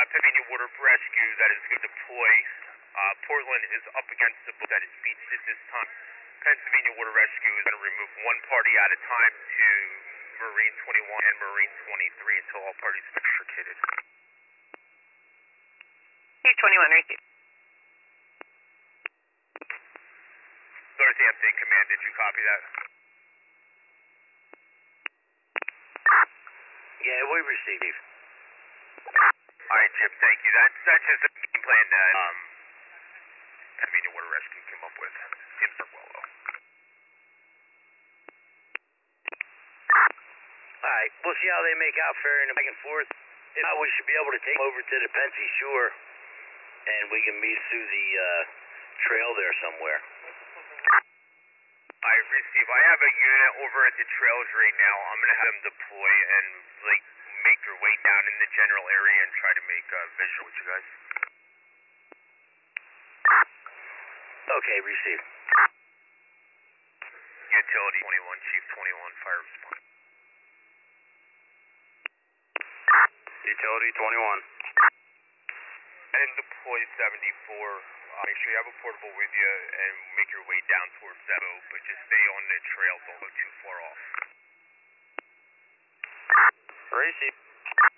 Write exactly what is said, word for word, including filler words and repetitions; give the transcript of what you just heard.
Pennsylvania Water Rescue that is going to deploy. Uh, Portland is up against the boat that is beached at this time. Pennsylvania Water Rescue is going to remove one party at a time to Marine twenty-one and Marine twenty-three until all parties are extricated. Chief twenty-one, receive. Northampton Command, did you copy that? Yeah, we received. Alright, Jim, thank you. That's, that's just the game plan that um, Pennsylvania Water Rescue came up with. Seems to work well, though. Alright, we'll see how they make out ferrying back and forth. If not, we should be able to take them over to the Pennsy shore, and we can meet through the uh, trail there somewhere. I receive. I have a unit over at the trails right now. I'm going to have them deploy and, like, make their way down in the general area and try to make a uh, visual with you guys. Okay, receive. Utility twenty-one, Chief twenty-one, fire response. Utility twenty-one. And deploy seventy-four. Uh, make sure you have a portable with you and make your way down towards that boat, but just stay on the trail, don't go too far off. Receive.